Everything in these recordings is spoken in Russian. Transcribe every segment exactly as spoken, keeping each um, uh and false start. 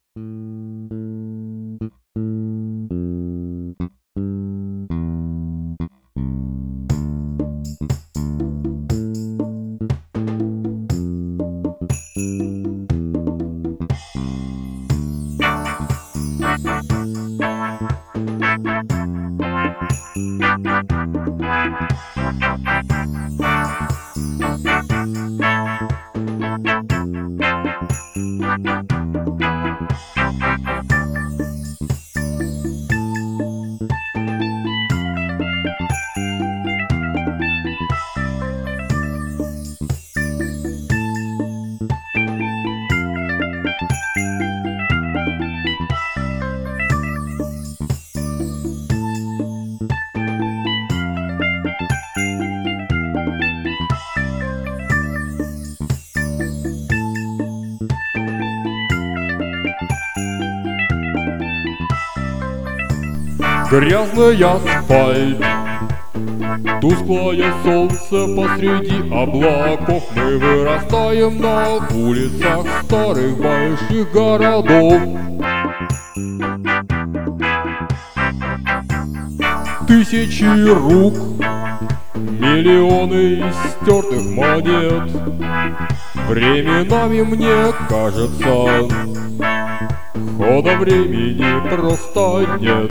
Грязный асфальт, тусклое солнце посреди облаков. Мы вырастаем на улицах старых больших городов. Тысячи рук, миллионы стертых монет. Временами мне кажется, хода времени просто нет.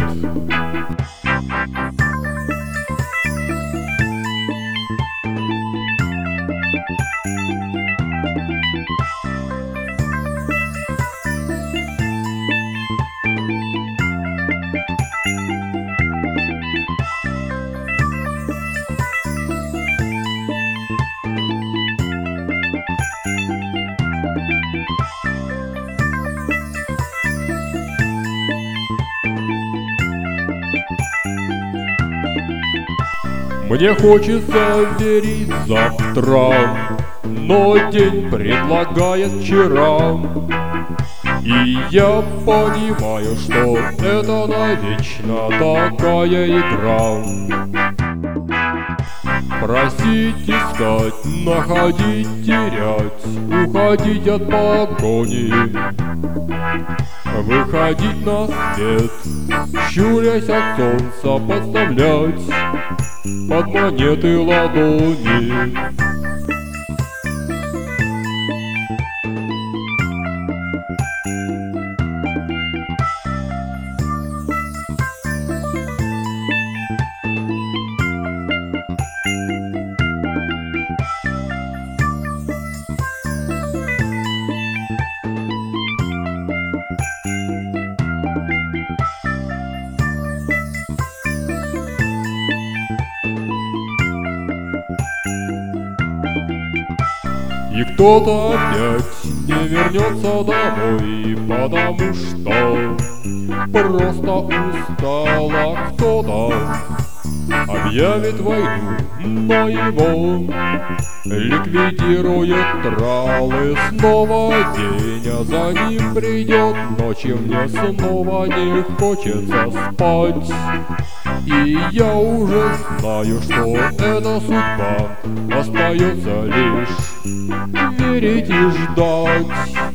Мне хочется верить завтра, но день предлагает вчера. И я понимаю, что это навечно такая игра. Просить, искать, находить, терять, уходить от погони, выходить на свет, щурясь от солнца, подставлять под монеты ладони. И кто-то опять не вернется домой, потому что просто устал, а кто-то объявит войну, но его ликвидирует тралы. Снова день, а за ним придет ночь, и мне снова не хочется спать. И я уже знаю, что это судьба, остается лишь верить и ждать.